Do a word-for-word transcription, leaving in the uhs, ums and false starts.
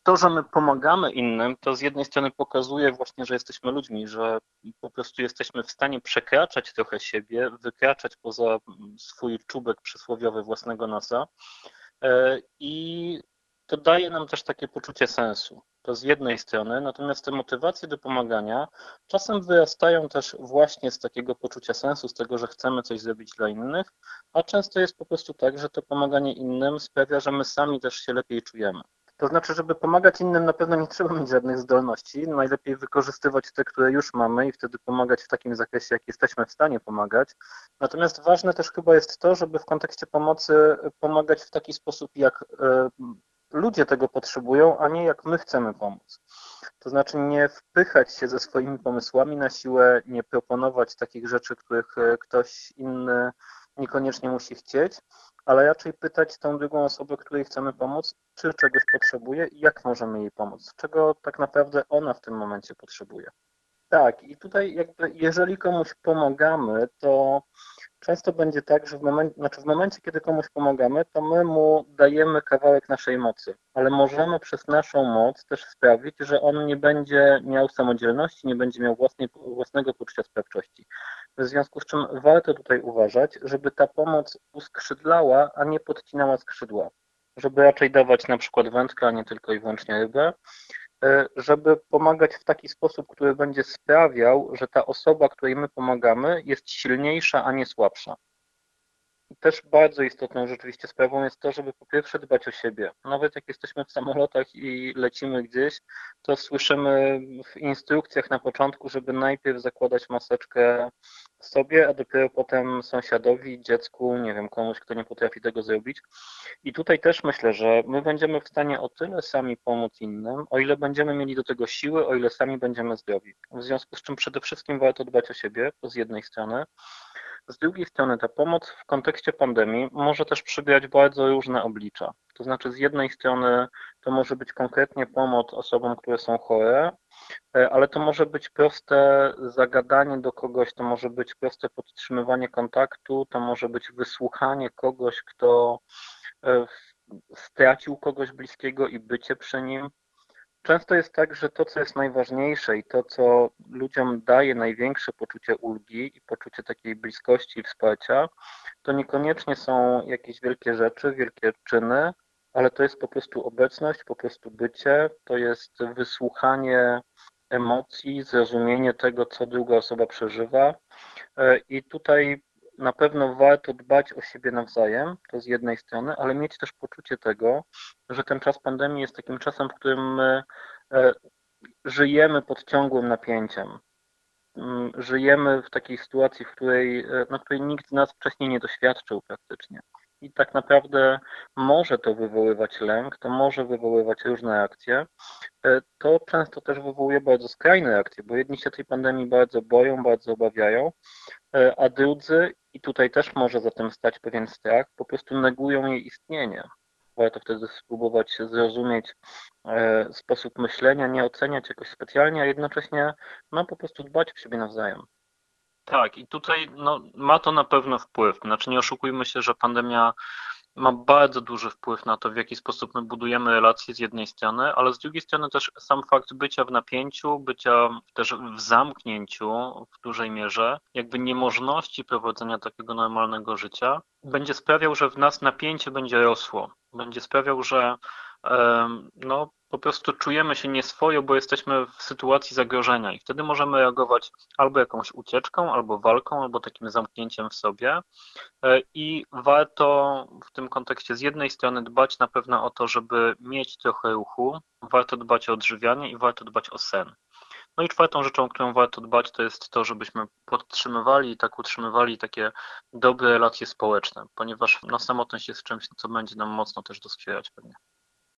to, że my pomagamy innym, to z jednej strony pokazuje właśnie, że jesteśmy ludźmi, że po prostu jesteśmy w stanie przekraczać trochę siebie, wykraczać poza swój czubek przysłowiowy własnego nosa i to daje nam też takie poczucie sensu. To z jednej strony, natomiast te motywacje do pomagania czasem wyrastają też właśnie z takiego poczucia sensu, z tego, że chcemy coś zrobić dla innych, a często jest po prostu tak, że to pomaganie innym sprawia, że my sami też się lepiej czujemy. To znaczy, żeby pomagać innym, na pewno nie trzeba mieć żadnych zdolności. Najlepiej wykorzystywać te, które już mamy i wtedy pomagać w takim zakresie, jak jesteśmy w stanie pomagać. Natomiast ważne też chyba jest to, żeby w kontekście pomocy pomagać w taki sposób, jak ludzie tego potrzebują, a nie jak my chcemy pomóc. To znaczy nie wpychać się ze swoimi pomysłami na siłę, nie proponować takich rzeczy, których ktoś inny niekoniecznie musi chcieć, ale raczej pytać tą drugą osobę, której chcemy pomóc, czy czegoś potrzebuje i jak możemy jej pomóc, czego tak naprawdę ona w tym momencie potrzebuje. Tak, i tutaj jakby jeżeli komuś pomagamy, to często będzie tak, że w momencie, znaczy w momencie, kiedy komuś pomagamy, to my mu dajemy kawałek naszej mocy, ale możemy przez naszą moc też sprawić, że on nie będzie miał samodzielności, nie będzie miał własnej, własnego poczucia sprawczości. W związku z czym warto tutaj uważać, żeby ta pomoc uskrzydlała, a nie podcinała skrzydła. Żeby raczej dawać na przykład wędkę, a nie tylko i wyłącznie rybę, żeby pomagać w taki sposób, który będzie sprawiał, że ta osoba, której my pomagamy, jest silniejsza, a nie słabsza. I też bardzo istotną rzeczywiście sprawą jest to, żeby po pierwsze dbać o siebie. Nawet jak jesteśmy w samolotach i lecimy gdzieś, to słyszymy w instrukcjach na początku, żeby najpierw zakładać maseczkę sobie, a dopiero potem sąsiadowi, dziecku, nie wiem, komuś, kto nie potrafi tego zrobić. I tutaj też myślę, że my będziemy w stanie o tyle sami pomóc innym, o ile będziemy mieli do tego siły, o ile sami będziemy zdrowi. W związku z czym przede wszystkim warto dbać o siebie, to z jednej strony. Z drugiej strony ta pomoc w kontekście pandemii może też przybierać bardzo różne oblicza. To znaczy z jednej strony to może być konkretnie pomoc osobom, które są chore, ale to może być proste zagadanie do kogoś, to może być proste podtrzymywanie kontaktu, to może być wysłuchanie kogoś, kto stracił kogoś bliskiego i bycie przy nim. Często jest tak, że to, co jest najważniejsze i to, co ludziom daje największe poczucie ulgi i poczucie takiej bliskości i wsparcia, to niekoniecznie są jakieś wielkie rzeczy, wielkie czyny, ale to jest po prostu obecność, po prostu bycie, to jest wysłuchanie emocji, zrozumienie tego, co druga osoba przeżywa. I tutaj na pewno warto dbać o siebie nawzajem, to z jednej strony, ale mieć też poczucie tego, że ten czas pandemii jest takim czasem, w którym my żyjemy pod ciągłym napięciem. Żyjemy w takiej sytuacji, w której, na której nikt z nas wcześniej nie doświadczył praktycznie. I tak naprawdę może to wywoływać lęk, to może wywoływać różne reakcje. To często też wywołuje bardzo skrajne reakcje, bo jedni się tej pandemii bardzo boją, bardzo obawiają, a drudzy, i tutaj też może za tym stać pewien strach, po prostu negują jej istnienie. Warto wtedy spróbować zrozumieć sposób myślenia, nie oceniać jakoś specjalnie, a jednocześnie no, po prostu dbać o siebie nawzajem. Tak, i tutaj no, ma to na pewno wpływ. Znaczy nie oszukujmy się, że pandemia ma bardzo duży wpływ na to, w jaki sposób my budujemy relacje z jednej strony, ale z drugiej strony też sam fakt bycia w napięciu, bycia też w zamknięciu w dużej mierze, jakby niemożności prowadzenia takiego normalnego życia, będzie sprawiał, że w nas napięcie będzie rosło. Będzie sprawiał, że no, po prostu czujemy się nieswojo, bo jesteśmy w sytuacji zagrożenia i wtedy możemy reagować albo jakąś ucieczką, albo walką, albo takim zamknięciem w sobie. I warto w tym kontekście z jednej strony dbać na pewno o to, żeby mieć trochę ruchu, warto dbać o odżywianie i warto dbać o sen. No i czwartą rzeczą, o którą warto dbać, to jest to, żebyśmy podtrzymywali i tak utrzymywali takie dobre relacje społeczne, ponieważ no, samotność jest czymś, co będzie nam mocno też doskwierać pewnie.